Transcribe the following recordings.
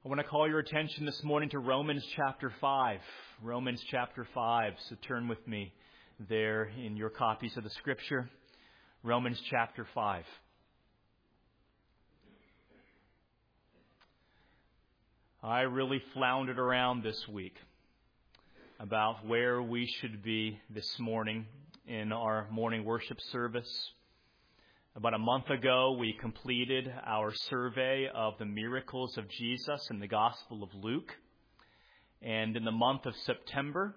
I want to call your attention this morning to Romans chapter 5. Romans chapter 5. So turn with me there in your copies of the Scripture. Romans chapter 5. I really floundered around this week about where we should be this morning in our morning worship service. About a month ago, we completed our survey of the miracles of Jesus in the Gospel of Luke. And in the month of September,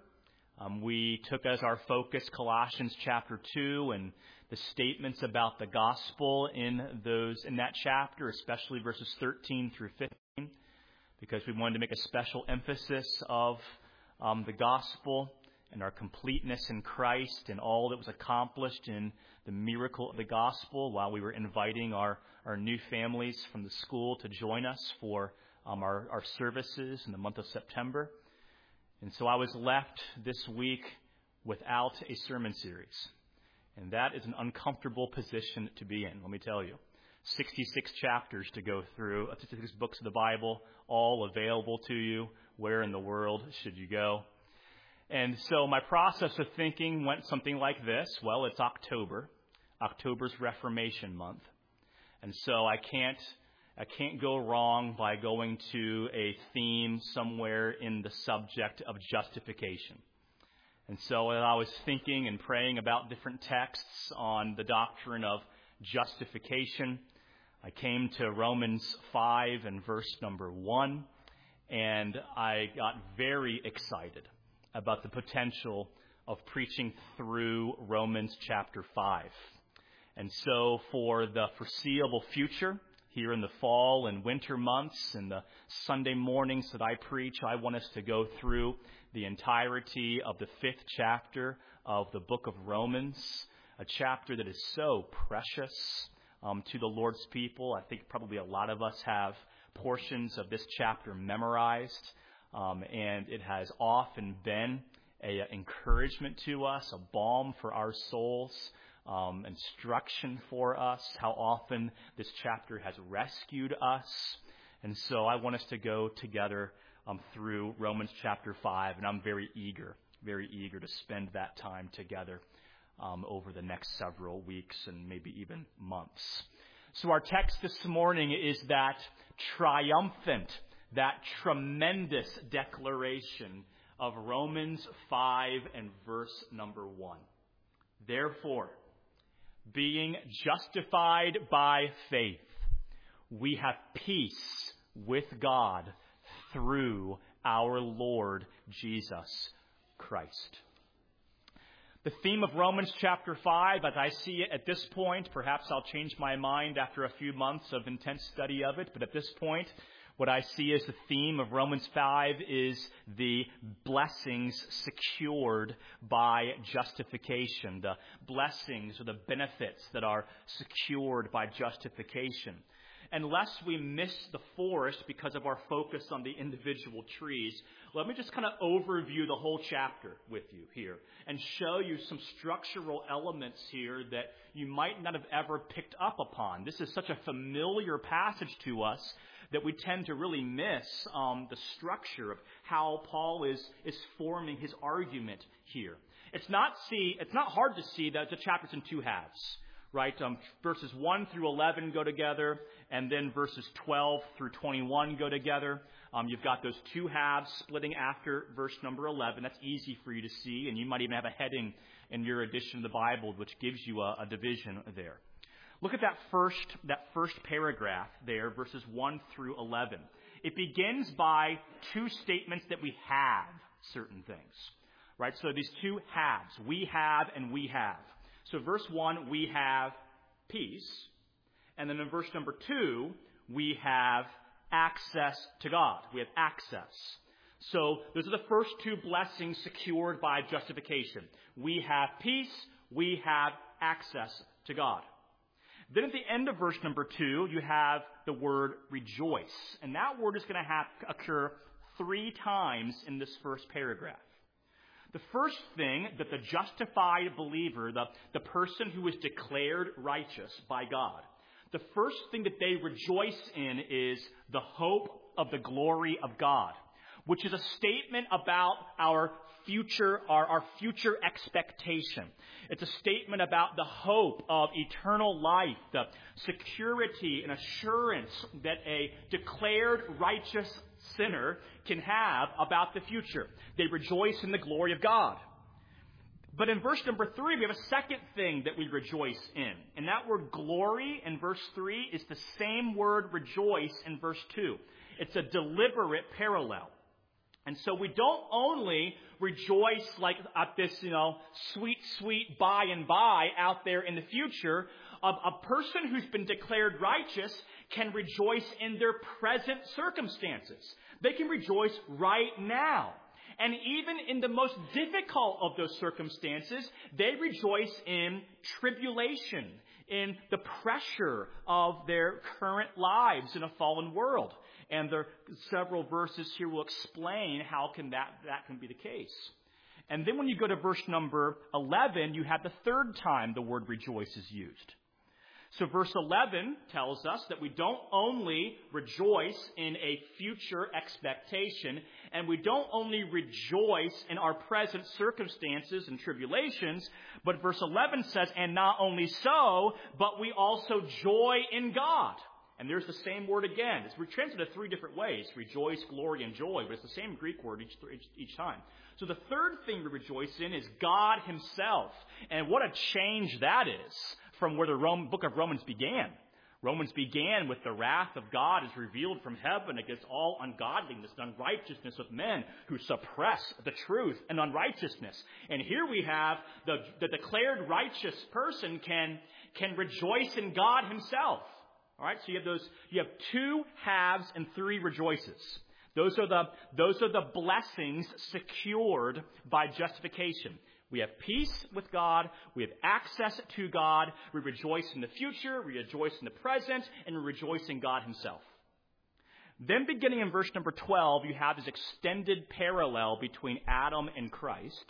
we took as our focus Colossians chapter 2 and the statements about the gospel in that chapter, especially verses 13 through 15, because we wanted to make a special emphasis of the gospel and our completeness in Christ and all that was accomplished in the miracle of the gospel while we were inviting our new families from the school to join us for our services in the month of September. And so I was left this week without a sermon series. And that is an uncomfortable position to be in, let me tell you. 66 chapters to go through, 66 books of the Bible, all available to you. Where in the world should you go? And so my process of thinking went something like this. Well, it's October. October's Reformation month. And so I can't go wrong by going to a theme somewhere in the subject of justification. And so as I was thinking and praying about different texts on the doctrine of justification, I came to Romans 5 and verse number 1, and I got very excited about the potential of preaching through Romans chapter 5. And so for the foreseeable future, here in the fall and winter months and the Sunday mornings that I preach, I want us to go through the entirety of the 5th chapter of the book of Romans, a chapter that is so precious to the Lord's people. I think probably a lot of us have portions of this chapter memorized. And it has often been an encouragement to us, a balm for our souls, instruction for us, how often this chapter has rescued us. And so I want us to go together through Romans chapter 5, and I'm very eager to spend that time together over the next several weeks and maybe even months. So our text this morning is that triumphant, that tremendous declaration of Romans 5 and verse number 1. Therefore, being justified by faith, we have peace with God through our Lord Jesus Christ. The theme of Romans chapter 5, as I see it at this point, perhaps I'll change my mind after a few months of intense study of it, but at this point, what I see as the theme of Romans 5 is the blessings secured by justification, the blessings or the benefits that are secured by justification. Unless we miss the forest because of our focus on the individual trees, let me just kind of overview the whole chapter with you here and show you some structural elements here that you might not have ever picked up upon. This is such a familiar passage to us that we tend to really miss the structure of how Paul is forming his argument here. It's not hard to see that the chapter's in two halves, right? Verses 1 through 11 go together, and then verses 12 through 21 go together. You've got those two halves splitting after verse number 11. That's easy for you to see, and you might even have a heading in your edition of the Bible which gives you a division there. Look at that first paragraph there, verses 1 through 11. It begins by two statements that we have certain things, right? So these two halves, we have and we have. So verse 1, we have peace. And then in verse number 2, we have access to God. We have access. So those are the first two blessings secured by justification. We have peace. We have access to God. Then at the end of verse number 2, you have the word rejoice. And that word is going to occur 3 times in this first paragraph. The first thing that the justified believer, the person who is declared righteous by God, the first thing that they rejoice in is the hope of the glory of God, which is a statement about our future expectation. It's a statement about the hope of eternal life, the security and assurance that a declared righteous sinner can have about the future. They rejoice in the glory of God. But in verse number 3, we have a second thing that we rejoice in. And that word glory in verse 3 is the same word rejoice in verse 2. It's a deliberate parallel. And so we don't only rejoice like at this, sweet, sweet by and by out there in the future. A person who's been declared righteous can rejoice in their present circumstances. They can rejoice right now. And even in the most difficult of those circumstances, they rejoice in tribulation, in the pressure of their current lives in a fallen world. And there are several verses here will explain how that can be the case. And then when you go to verse number 11, you have the third time the word rejoice is used. So verse 11 tells us that we don't only rejoice in a future expectation, and we don't only rejoice in our present circumstances and tribulations, but verse 11 says, and not only so, but we also joy in God. And there's the same word again. It's translated 3 different ways: rejoice, glory, and joy, but it's the same Greek word each time. So the third thing we rejoice in is God himself. And what a change that is from where the book of Romans began. Romans began with the wrath of God is revealed from heaven against all ungodliness and unrighteousness of men who suppress the truth and unrighteousness. And here we have the declared righteous person can rejoice in God himself. All right, so you have 2 halves and 3 rejoices. Those are the blessings secured by justification. We have peace with God. We have access to God. We rejoice in the future. We rejoice in the present. And we rejoice in God himself. Then beginning in verse number 12, you have this extended parallel between Adam and Christ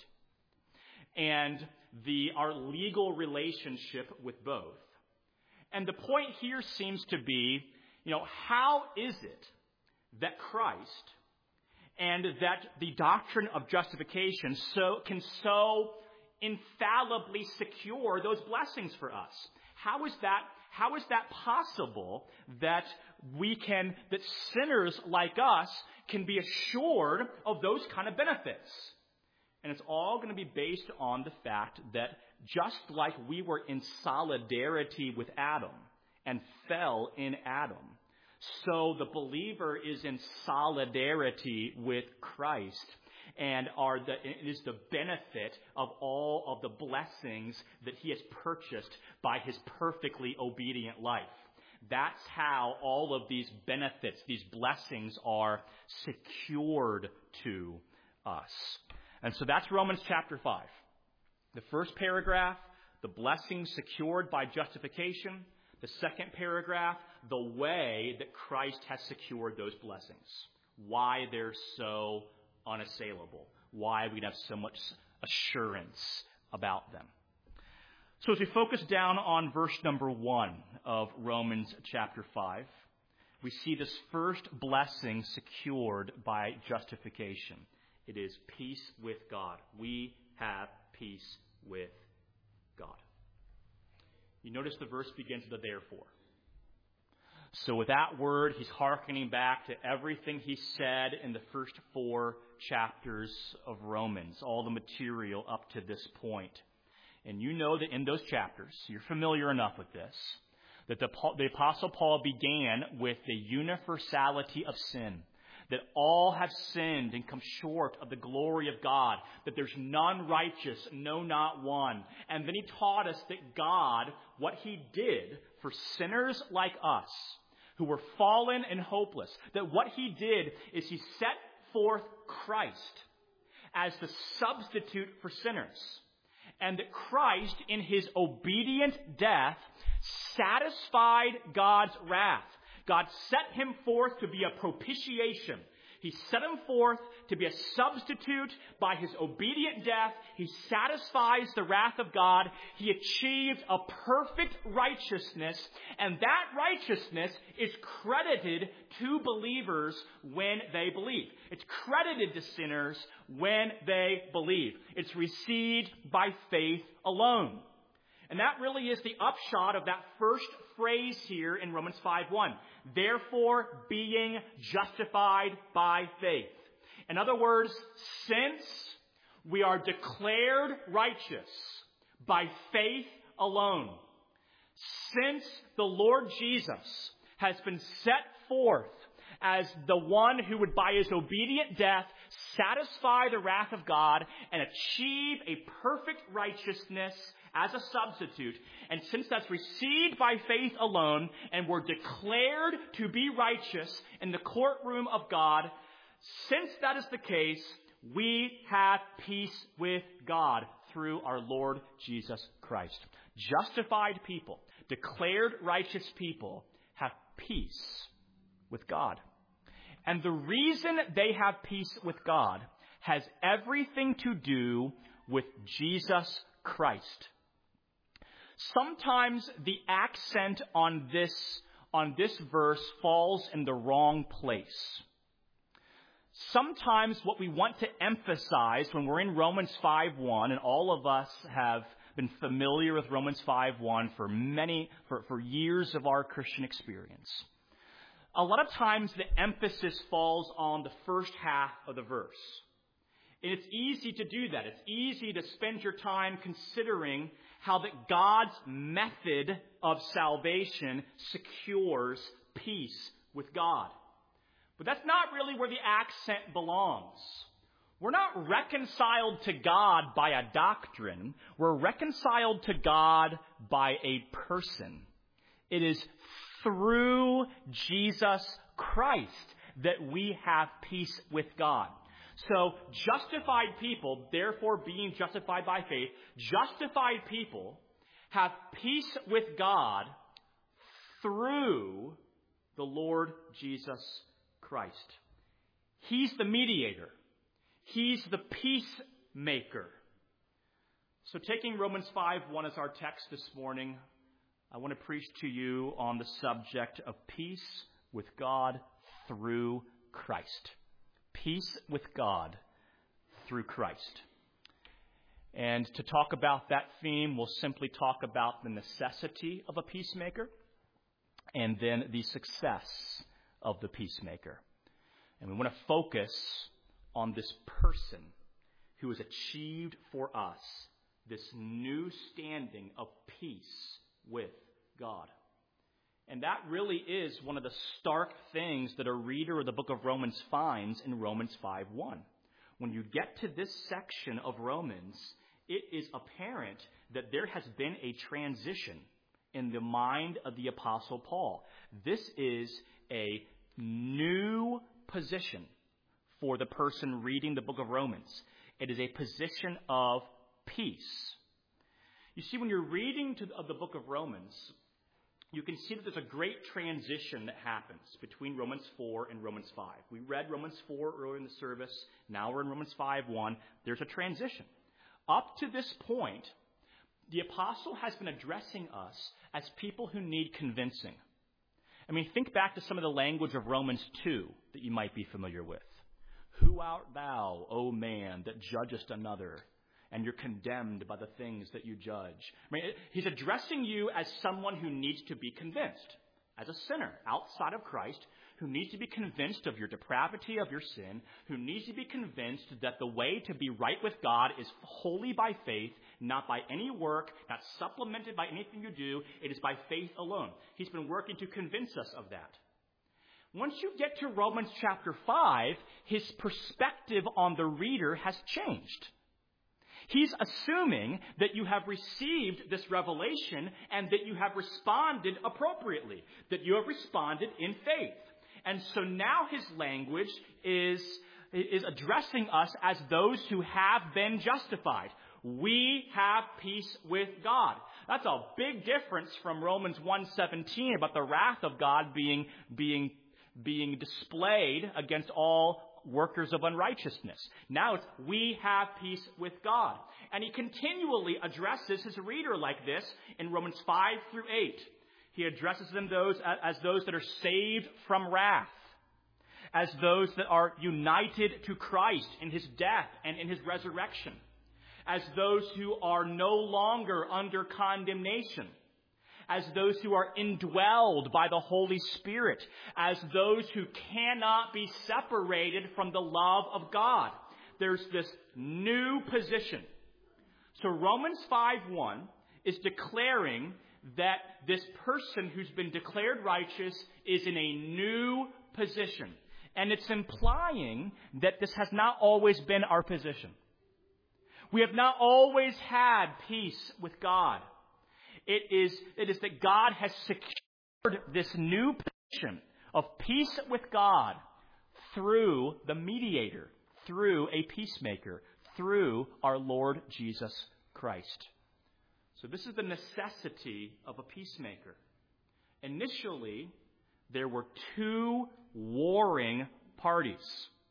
and our legal relationship with both. And the point here seems to be, how is it that Christ and that the doctrine of justification can so infallibly secure those blessings for us? How is that possible that sinners like us can be assured of those kind of benefits? And it's all going to be based on the fact that just like we were in solidarity with Adam and fell in Adam, so the believer is in solidarity with Christ and it is the benefit of all of the blessings that he has purchased by his perfectly obedient life. That's how all of these benefits, these blessings are secured to us. And so that's Romans chapter 5. The first paragraph, the blessings secured by justification. The second paragraph, the way that Christ has secured those blessings. Why they're so unassailable. Why we have so much assurance about them. So as we focus down on verse number 1 of Romans chapter 5, we see this first blessing secured by justification. It is peace with God. We have peace with God. You notice the verse begins with a therefore. So with that word, he's hearkening back to everything he said in the first 4 chapters of Romans, all the material up to this point. And you know that in those chapters, you're familiar enough with this, that the Apostle Paul began with the universality of sin, that all have sinned and come short of the glory of God, that there's none righteous, no, not one. And then he taught us that God, what he did for sinners like us, who were fallen and hopeless, that what he did is he set forth Christ as the substitute for sinners. And that Christ, in his obedient death, satisfied God's wrath. God set him forth to be a propitiation. He set him forth to be a substitute. By his obedient death, he satisfies the wrath of God. He achieved a perfect righteousness, and that righteousness is credited to believers when they believe. It's credited to sinners when they believe. It's received by faith alone. And that really is the upshot of that first phrase here in Romans 5:1. Therefore, being justified by faith. In other words, since we are declared righteous by faith alone, since the Lord Jesus has been set forth as the one who would, by his obedient death, satisfy the wrath of God and achieve a perfect righteousness as a substitute, and since that's received by faith alone, and we're declared to be righteous in the courtroom of God, since that is the case, we have peace with God through our Lord Jesus Christ. Justified people, declared righteous people, have peace with God. And the reason they have peace with God has everything to do with Jesus Christ. Sometimes the accent on this verse falls in the wrong place. Sometimes what we want to emphasize when we're in Romans 5:1, and all of us have been familiar with Romans 5:1 for years of our Christian experience. A lot of times the emphasis falls on the first half of the verse. And it's easy to do that. It's easy to spend your time considering how that God's method of salvation secures peace with God. But that's not really where the accent belongs. We're not reconciled to God by a doctrine. We're reconciled to God by a person. It is through Jesus Christ that we have peace with God. So, justified people, therefore being justified by faith, justified people have peace with God through the Lord Jesus Christ. He's the mediator. He's the peacemaker. So, taking Romans 5:1 as our text this morning, I want to preach to you on the subject of peace with God through Christ. Peace with God through Christ. And to talk about that theme, we'll simply talk about the necessity of a peacemaker and then the success of the peacemaker. And we want to focus on this person who has achieved for us this new standing of peace with God. And that really is one of the stark things that a reader of the book of Romans finds in Romans 5:1. When you get to this section of Romans, it is apparent that there has been a transition in the mind of the Apostle Paul. This is a new position for the person reading the book of Romans. It is a position of peace. You see, when you're reading the book of Romans, you can see that there's a great transition that happens between Romans 4 and Romans 5. We read Romans 4 earlier in the service. Now we're in Romans 5:1. There's a transition. Up to this point, the apostle has been addressing us as people who need convincing. I mean, think back to some of the language of Romans 2 that you might be familiar with. Who art thou, O man, that judgest another? And you're condemned by the things that you judge. I mean, he's addressing you as someone who needs to be convinced, as a sinner outside of Christ, who needs to be convinced of your depravity, of your sin, who needs to be convinced that the way to be right with God is wholly by faith, not by any work, not supplemented by anything you do. It is by faith alone. He's been working to convince us of that. Once you get to Romans chapter 5, his perspective on the reader has changed. He's assuming that you have received this revelation and that you have responded appropriately, that you have responded in faith. And so now his language is addressing us as those who have been justified. We have peace with God. That's a big difference from Romans 1:17 about the wrath of God being displayed against all workers of unrighteousness. Now it's, we have peace with God. And he continually addresses his reader like this in Romans 5 through 8. He addresses them as those that are saved from wrath, as those that are united to Christ in his death and in his resurrection, as those who are no longer under condemnation, as those who are indwelled by the Holy Spirit, as those who cannot be separated from the love of God. There's this new position. So Romans 5:1 is declaring that this person who's been declared righteous is in a new position. And it's implying that this has not always been our position. We have not always had peace with God. It is that God has secured this new position of peace with God through the mediator, through a peacemaker, through our Lord Jesus Christ. So this is the necessity of a peacemaker. Initially, there were two warring parties.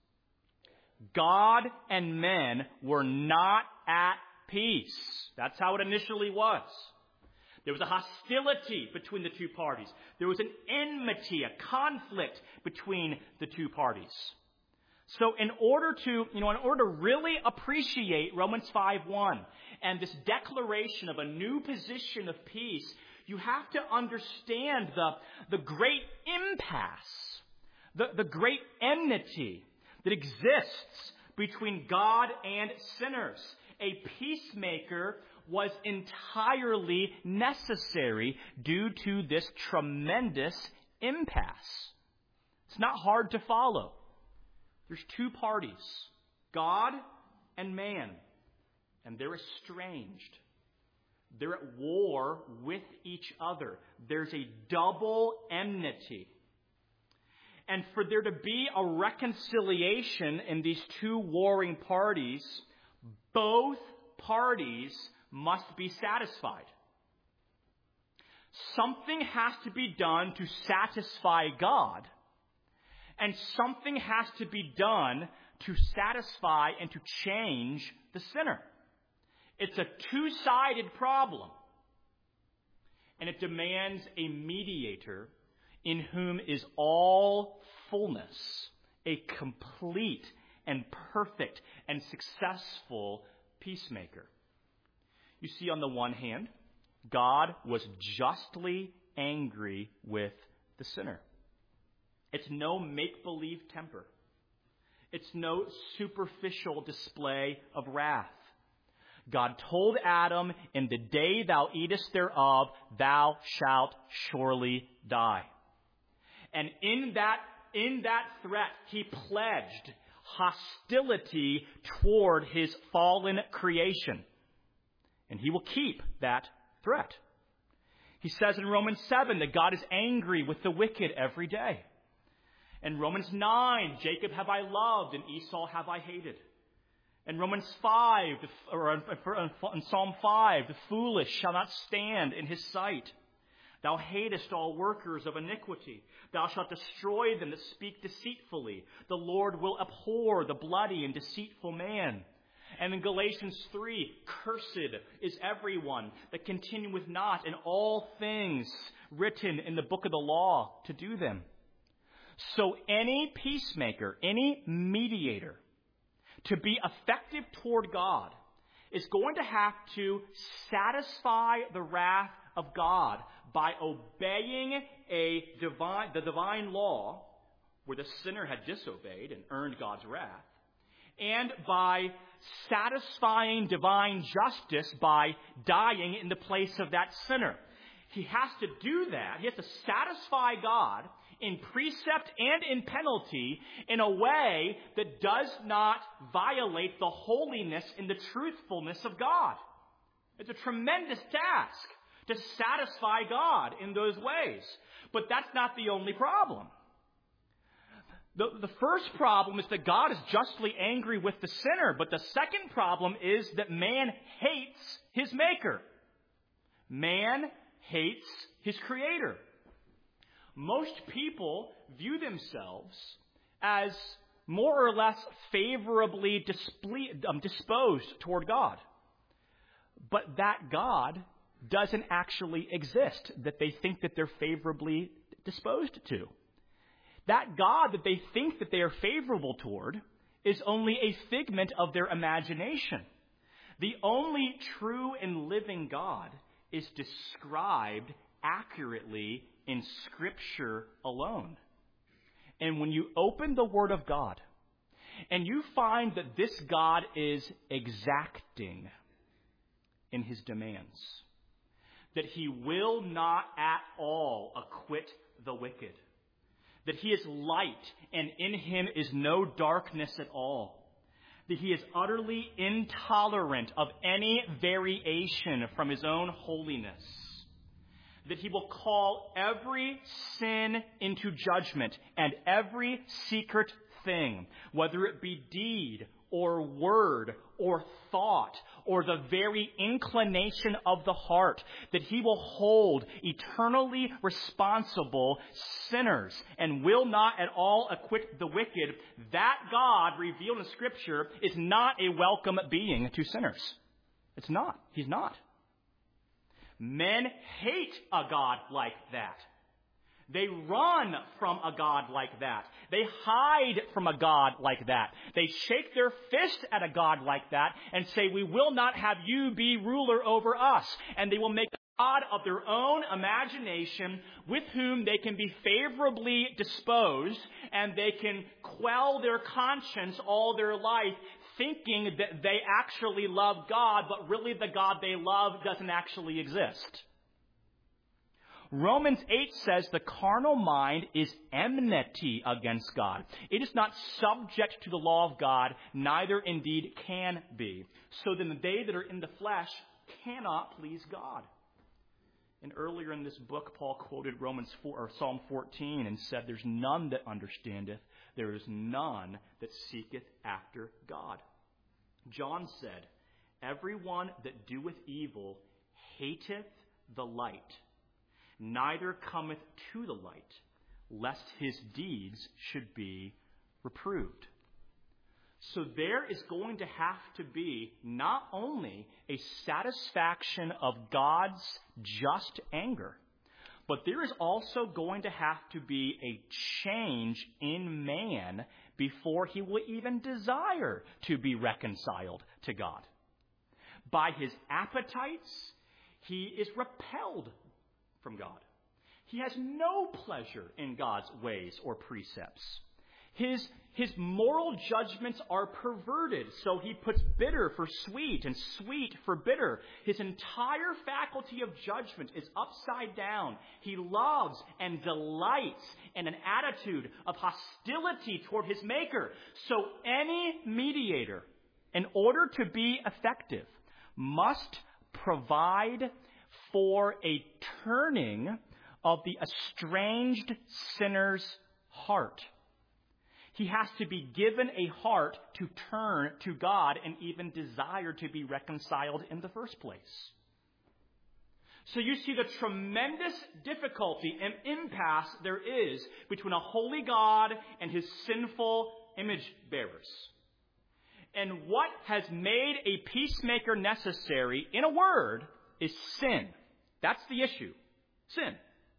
God and men were not at peace. That's how it initially was. There was a hostility between the two parties. There was an enmity, a conflict between the two parties. So in order to really appreciate Romans 5:1 and this declaration of a new position of peace, you have to understand the great impasse, the great enmity that exists between God and sinners. A peacemaker was entirely necessary due to this tremendous impasse. It's not hard to follow. There's two parties, God and man, and they're estranged. They're at war with each other. There's a double enmity. And for there to be a reconciliation in these two warring parties, both parties must be satisfied. Something has to be done to satisfy God, and something has to be done to satisfy and to change the sinner. It's a two-sided problem, and it demands a mediator in whom is all fullness, a complete and perfect and successful peacemaker. You see, on the one hand, God was justly angry with the sinner. It's no make-believe temper. It's no superficial display of wrath. God told Adam, "In the day thou eatest thereof, thou shalt surely die." And in that threat, he pledged hostility toward his fallen creation. And he will keep that threat. He says in Romans 7 that God is angry with the wicked every day. In Romans 9, Jacob have I loved and Esau have I hated. In Romans 5, in Psalm 5, the foolish shall not stand in his sight. Thou hatest all workers of iniquity. Thou shalt destroy them that speak deceitfully. The Lord will abhor the bloody and deceitful man. And in Galatians 3, cursed is everyone that continueth not in all things written in the book of the law to do them. So any peacemaker, any mediator, to be effective toward God is going to have to satisfy the wrath of God by obeying the divine law where the sinner had disobeyed and earned God's wrath, and by satisfying divine justice by dying in the place of that sinner. He has to do that. He has to satisfy God in precept and in penalty in a way that does not violate the holiness and the truthfulness of God. It's a tremendous task to satisfy God in those ways. But that's not the only problem. The first problem is that God is justly angry with the sinner. But the second problem is that man hates his maker. Man hates his creator. Most people view themselves as more or less favorably disposed toward God. But that God doesn't actually exist that they think that they're favorably disposed to. That God that they think that they are favorable toward is only a figment of their imagination. The only true and living God is described accurately in Scripture alone. And when you open the Word of God and you find that this God is exacting in his demands, that he will not at all acquit the wicked, that he is light and in him is no darkness at all, that he is utterly intolerant of any variation from his own holiness, that he will call every sin into judgment and every secret thing, whether it be deed or word or thought or the very inclination of the heart, that he will hold eternally responsible sinners and will not at all acquit the wicked. That God revealed in Scripture is not a welcome being to sinners. It's not. He's not. Men hate a God like that. They run from a God like that. They hide from a God like that. They shake their fist at a God like that and say, "We will not have you be ruler over us." And they will make a God of their own imagination with whom they can be favorably disposed, and they can quell their conscience all their life, thinking that they actually love God, but really the God they love doesn't actually exist. Romans 8 says the carnal mind is enmity against God. It is not subject to the law of God, neither indeed can be. So then they that are in the flesh cannot please God. And earlier in this book, Paul quoted Psalm 14 and said, "There's none that understandeth, there is none that seeketh after God." John said, "Everyone that doeth evil hateth the light, neither cometh to the light, lest his deeds should be reproved." So there is going to have to be not only a satisfaction of God's just anger, but there is also going to have to be a change in man before he will even desire to be reconciled to God. By his appetites, he is repelled from God. He has no pleasure in God's ways or precepts. His moral judgments are perverted, so he puts bitter for sweet and sweet for bitter. His entire faculty of judgment is upside down. He loves and delights in an attitude of hostility toward his Maker. So any mediator, in order to be effective, must provide for a turning of the estranged sinner's heart. He has to be given a heart to turn to God and even desire to be reconciled in the first place. So you see the tremendous difficulty and impasse there is between a holy God and his sinful image bearers. And what has made a peacemaker necessary, in a word, is sin. That's the issue. Sin.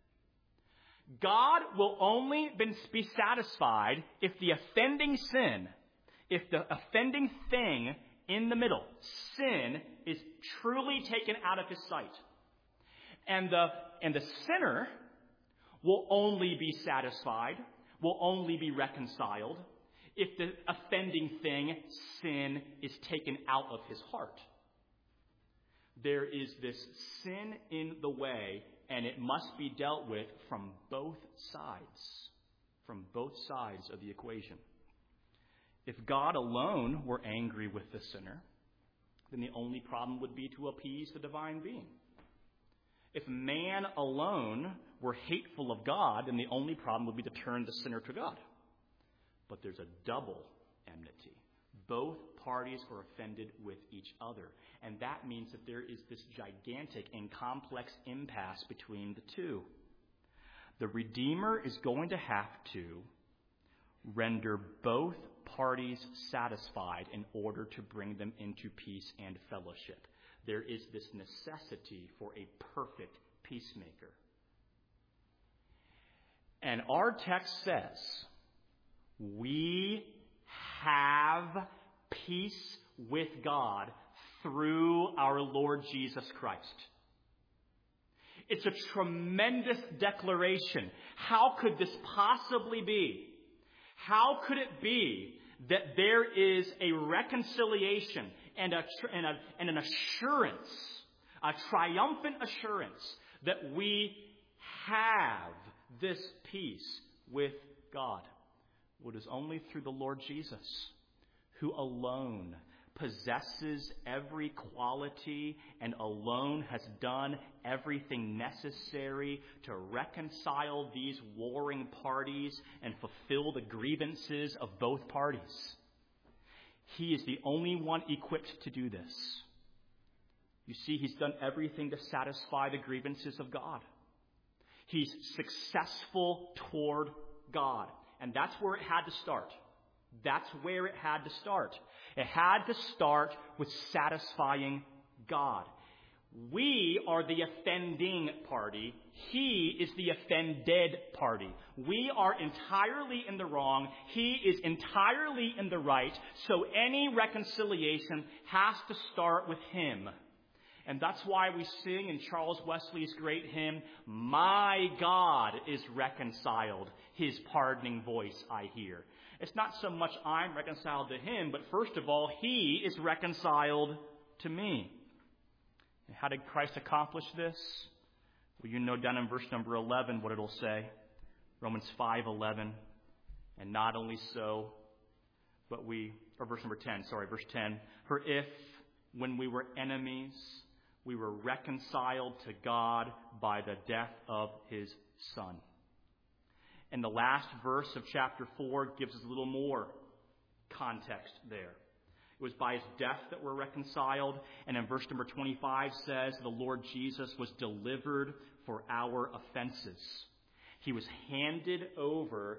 God will only be satisfied if the offending sin, if the offending thing in the middle, sin, is truly taken out of his sight. And the sinner will only be satisfied, will only be reconciled, if the offending thing, sin, is taken out of his heart. There is this sin in the way, and it must be dealt with from both sides of the equation. If God alone were angry with the sinner, then the only problem would be to appease the divine being. If man alone were hateful of God, then the only problem would be to turn the sinner to God. But there's a double enmity. Both parties are offended with each other. And that means that there is this gigantic and complex impasse between the two. The Redeemer is going to have to render both parties satisfied in order to bring them into peace and fellowship. There is this necessity for a perfect peacemaker. And our text says, we have peace with God through our Lord Jesus Christ. It's a tremendous declaration. How could this possibly be? How could it be that there is a reconciliation and an assurance, a triumphant assurance, that we have this peace with God? Well, it is only through the Lord Jesus, who alone possesses every quality and alone has done everything necessary to reconcile these warring parties and fulfill the grievances of both parties. He is the only one equipped to do this. You see, he's done everything to satisfy the grievances of God. He's successful toward God. And that's where it had to start. That's where it had to start. It had to start with satisfying God. We are the offending party. He is the offended party. We are entirely in the wrong. He is entirely in the right. So any reconciliation has to start with him. And that's why we sing in Charles Wesley's great hymn, "My God is reconciled, his pardoning voice I hear." It's not so much I'm reconciled to him, but first of all, he is reconciled to me. And how did Christ accomplish this? Well, you know down in verse number 11 what it'll say. Romans 5:11. And not only so, but verse 10. For if, when we were enemies, we were reconciled to God by the death of his Son. And the last verse of chapter 4 gives us a little more context there. It was by his death that we're reconciled. And in verse number 25 says, the Lord Jesus was delivered for our offenses. He was handed over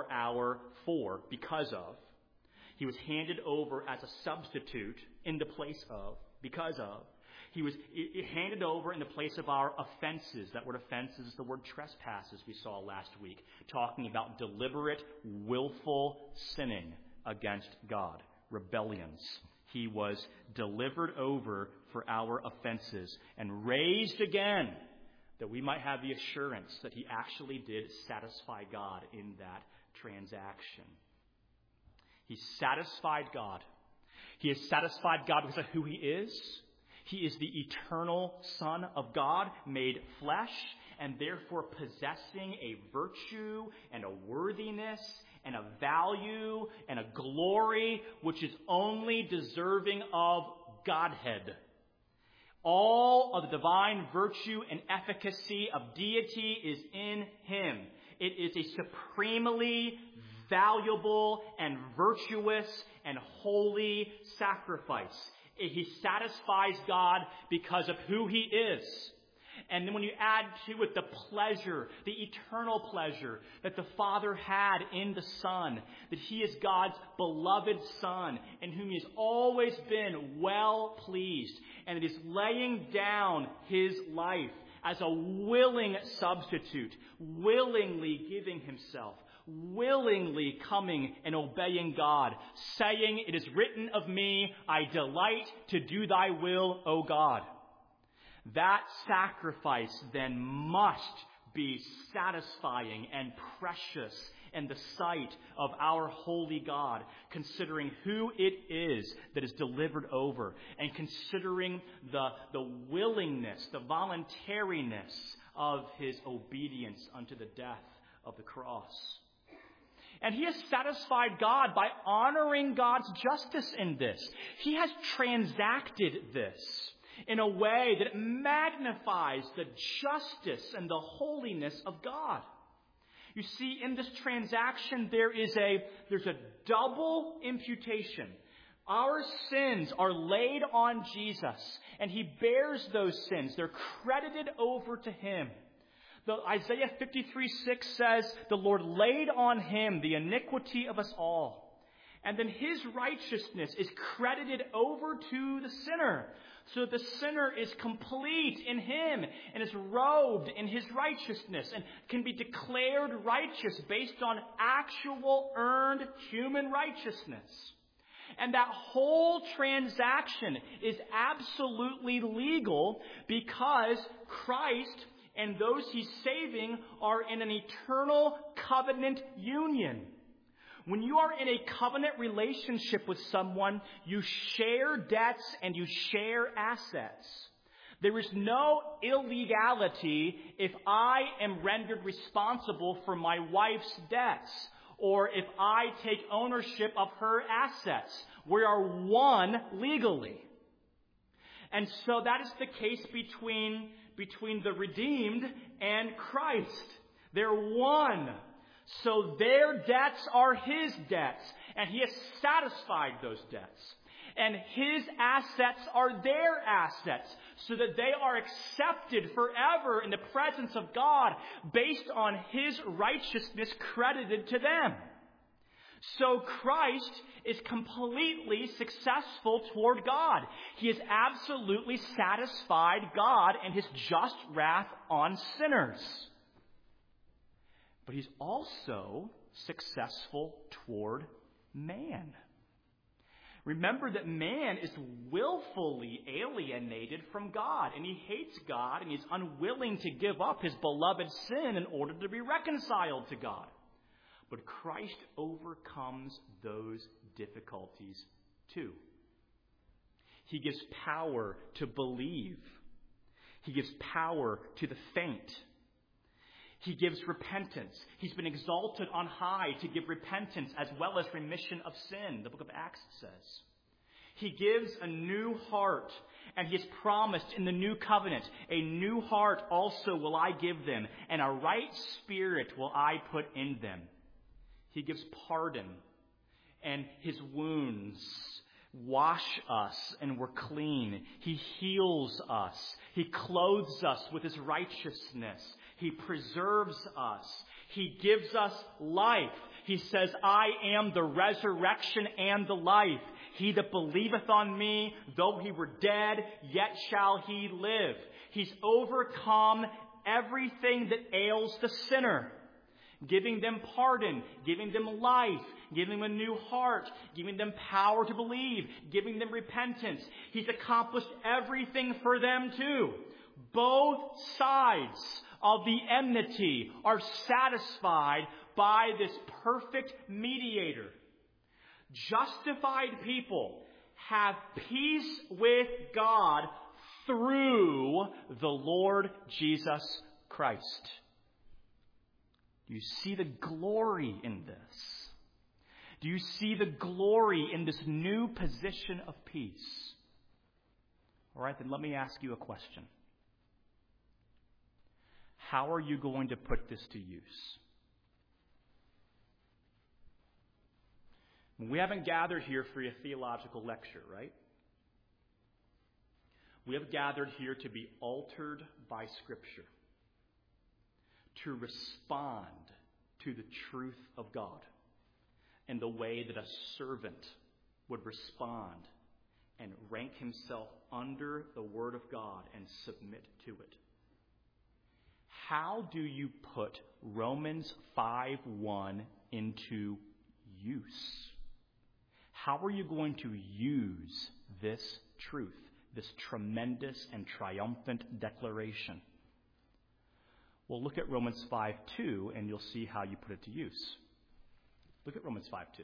because of. He was handed over as a substitute in the place of, because of. He was handed over in the place of our offenses. That word offenses is the word trespasses we saw last week, talking about deliberate, willful sinning against God, rebellions. He was delivered over for our offenses and raised again, that we might have the assurance that he actually did satisfy God in that transaction. He satisfied God. He has satisfied God because of who he is. He is the eternal Son of God, made flesh, and therefore possessing a virtue and a worthiness and a value and a glory which is only deserving of Godhead. All of the divine virtue and efficacy of deity is in him. It is a supremely valuable and virtuous and holy sacrifice. He satisfies God because of who he is. And then when you add to it the pleasure, the eternal pleasure that the Father had in the Son, that he is God's beloved Son, in whom he has always been well pleased, and it is laying down his life as a willing substitute, willingly giving himself, willingly coming and obeying God, saying, "It is written of me, I delight to do thy will, O God." That sacrifice then must be satisfying and precious in the sight of our holy God, considering who it is that is delivered over, and considering the willingness, the voluntariness of his obedience unto the death of the cross. And he has satisfied God by honoring God's justice in this. He has transacted this in a way that magnifies the justice and the holiness of God. You see, in this transaction, there's a double imputation. Our sins are laid on Jesus, and he bears those sins. They're credited over to him. Isaiah 53:6 says, "The Lord laid on him the iniquity of us all." And then his righteousness is credited over to the sinner. So the sinner is complete in him and is robed in his righteousness and can be declared righteous based on actual earned human righteousness. And that whole transaction is absolutely legal because Christ and those he's saving are in an eternal covenant union. When you are in a covenant relationship with someone, you share debts and you share assets. There is no illegality if I am rendered responsible for my wife's debts or if I take ownership of her assets. We are one legally. And so that is the case between the redeemed and Christ. They're one. So their debts are his debts, and he has satisfied those debts. And his assets are their assets, so that they are accepted forever in the presence of God based on his righteousness credited to them. So Christ is completely successful toward God. He has absolutely satisfied God and his just wrath on sinners. But he's also successful toward man. Remember that man is willfully alienated from God, and he hates God, and he's unwilling to give up his beloved sin in order to be reconciled to God. But Christ overcomes those difficulties too. He gives power to believe. He gives power to the faint. He gives repentance. He's been exalted on high to give repentance as well as remission of sin, the book of Acts says. He gives a new heart, and he has promised in the new covenant, a new heart also will I give them, and a right spirit will I put in them. He gives pardon, and his wounds wash us and we're clean. He heals us. He clothes us with his righteousness. He preserves us. He gives us life. He says, I am the resurrection and the life. He that believeth on me, though he were dead, yet shall he live. He's overcome everything that ails the sinner, giving them pardon, giving them life, giving them a new heart, giving them power to believe, giving them repentance. He's accomplished everything for them too. Both sides of the enmity are satisfied by this perfect mediator. Justified people have peace with God through the Lord Jesus Christ. Do you see the glory in this? Do you see the glory in this new position of peace? All right, then let me ask you a question. How are you going to put this to use? We haven't gathered here for a theological lecture, right? We have gathered here to be altered by Scripture, to respond to the truth of God in the way that a servant would respond and rank himself under the Word of God and submit to it. How do you put Romans 5:1 into use? How are you going to use this truth, this tremendous and triumphant declaration? Well, look at Romans 5:2, and you'll see how you put it to use. Look at Romans 5:2.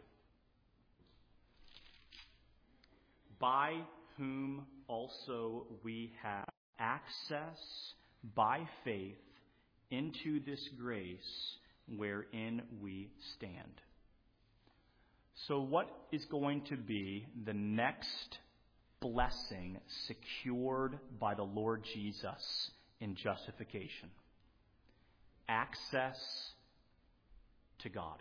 By whom also we have access by faith into this grace wherein we stand. So what is going to be the next blessing secured by the Lord Jesus in justification? Access to God.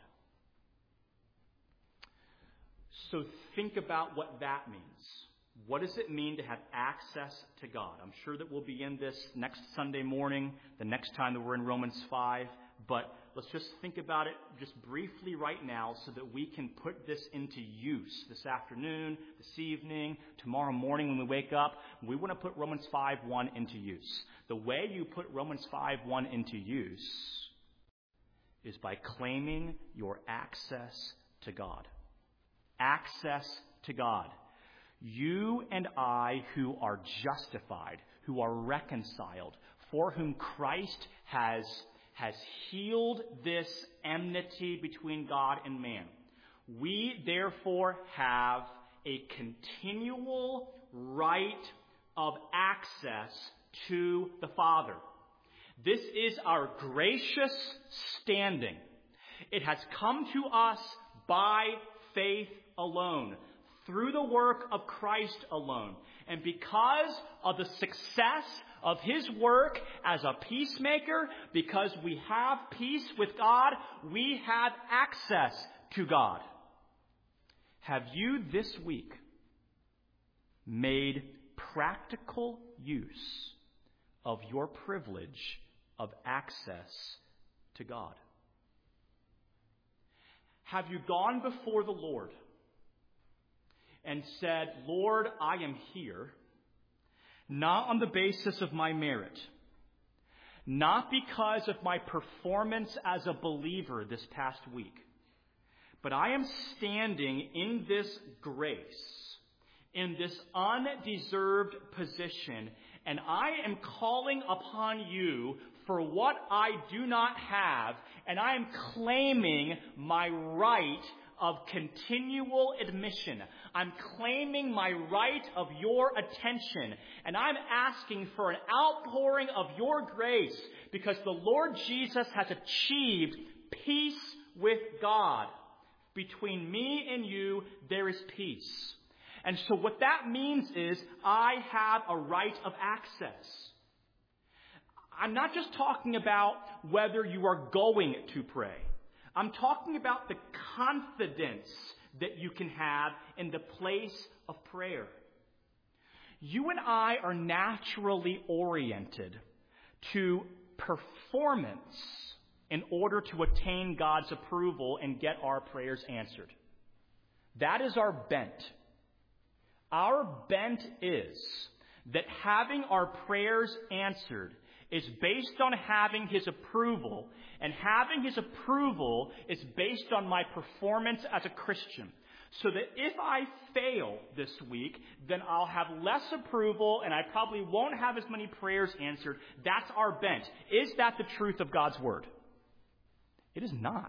So think about what that means. What does it mean to have access to God? I'm sure that we'll be in this next Sunday morning, the next time that we're in Romans 5, but let's just think about it just briefly right now so that we can put this into use this afternoon, this evening, tomorrow morning when we wake up. We want to put Romans 5:1 into use. The way you put Romans 5:1 into use is by claiming your access to God. Access to God. You and I who are justified, who are reconciled, for whom Christ has healed this enmity between God and man. We therefore have a continual right of access to the Father. This is our gracious standing. It has come to us by faith alone, through the work of Christ alone. And because of the success of his work as a peacemaker, because we have peace with God, we have access to God. Have you this week made practical use of your privilege of access to God? Have you gone before the Lord and said, Lord, I am here, not on the basis of my merit, not because of my performance as a believer this past week, but I am standing in this grace, in this undeserved position, and I am calling upon you for what I do not have, and I am claiming my right of continual admission. I'm claiming my right of your attention, and I'm asking for an outpouring of your grace, because the Lord Jesus has achieved peace with God. Between me and you, there is peace. And so what that means is I have a right of access. I'm not just talking about whether you are going to pray. I'm talking about the confidence that you can have in the place of prayer. You and I are naturally oriented to performance in order to attain God's approval and get our prayers answered. That is our bent. Our bent is that having our prayers answered is based on having his approval, and having his approval is based on my performance as a Christian. So that if I fail this week, then I'll have less approval and I probably won't have as many prayers answered. That's our bent. Is that the truth of God's word? It is not.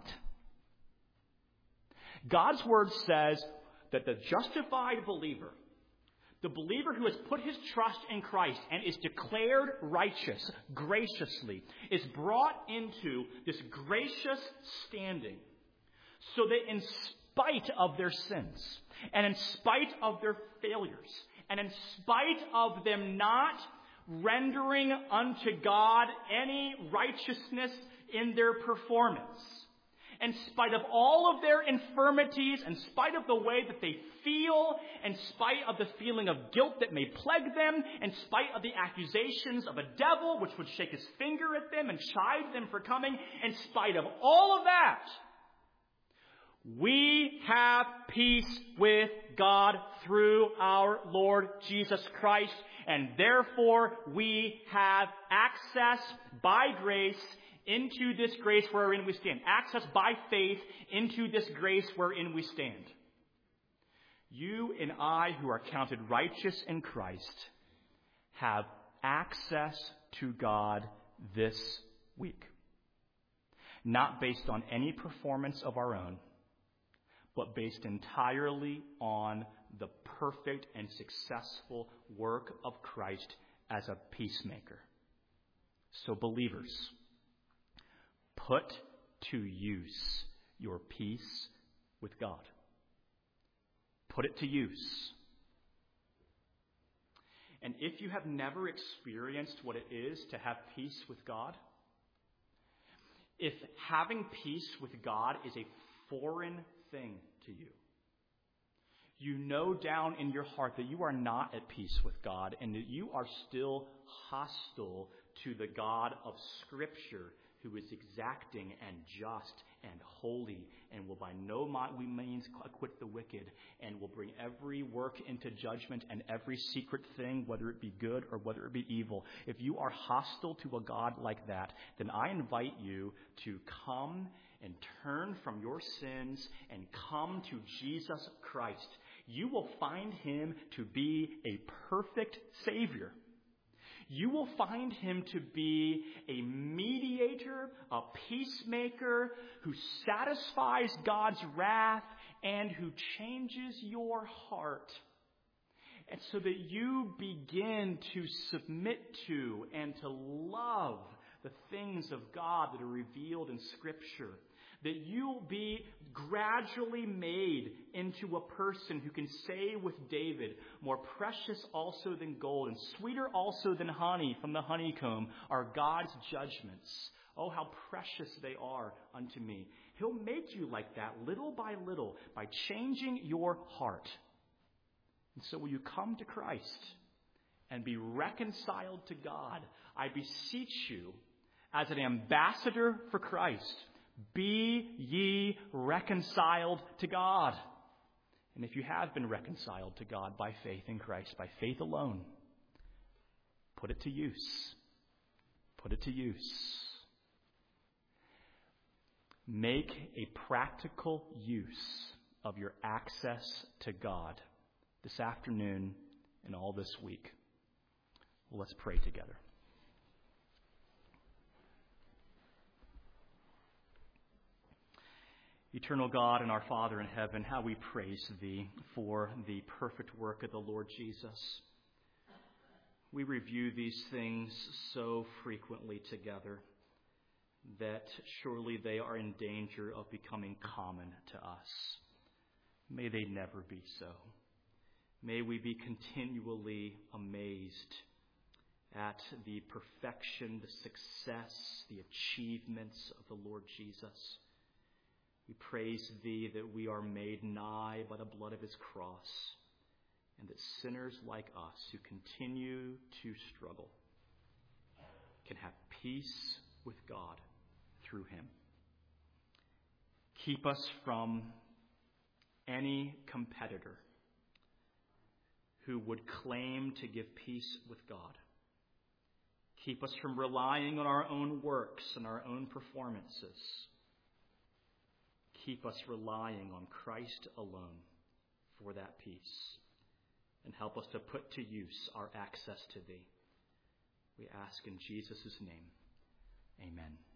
God's word says that the justified believer, the believer who has put his trust in Christ and is declared righteous graciously, is brought into this gracious standing so that in spite of their sins and in spite of their failures and in spite of them not rendering unto God any righteousness in their performance, in spite of all of their infirmities, in spite of the way that they feel, in spite of the feeling of guilt that may plague them, in spite of the accusations of a devil which would shake his finger at them and chide them for coming, in spite of all of that, we have peace with God through our Lord Jesus Christ, and therefore we have access by grace into this grace wherein we stand. Access by faith into this grace wherein we stand. You and I, who are counted righteous in Christ, have access to God this week. Not based on any performance of our own, but based entirely on the perfect and successful work of Christ as a peacemaker. So believers, put to use your peace with God. Put it to use. And if you have never experienced what it is to have peace with God, if having peace with God is a foreign thing to you, you know down in your heart that you are not at peace with God and that you are still hostile to the God of Scripture, who is exacting and just and holy, and will by no means acquit the wicked, and will bring every work into judgment and every secret thing, whether it be good or whether it be evil. If you are hostile to a God like that, then I invite you to come and turn from your sins and come to Jesus Christ. You will find him to be a perfect Savior. You will find him to be a mediator, a peacemaker, who satisfies God's wrath and who changes your heart. And so that you begin to submit to and to love the things of God that are revealed in Scripture. That you'll be gradually made into a person who can say with David, more precious also than gold and sweeter also than honey from the honeycomb are God's judgments. Oh, how precious they are unto me. He'll make you like that little by little by changing your heart. And so will you come to Christ and be reconciled to God? I beseech you, as an ambassador for Christ, be ye reconciled to God. And if you have been reconciled to God by faith in Christ, by faith alone, put it to use. Put it to use. Make a practical use of your access to God this afternoon and all this week. Well, let's pray together. Eternal God and our Father in heaven, how we praise Thee for the perfect work of the Lord Jesus. We review these things so frequently together that surely they are in danger of becoming common to us. May they never be so. May we be continually amazed at the perfection, the success, the achievements of the Lord Jesus. We praise Thee that we are made nigh by the blood of His cross, and that sinners like us who continue to struggle can have peace with God through Him. Keep us from any competitor who would claim to give peace with God. Keep us from relying on our own works and our own performances. Keep us relying on Christ alone for that peace. And help us to put to use our access to Thee. We ask in Jesus' name. Amen.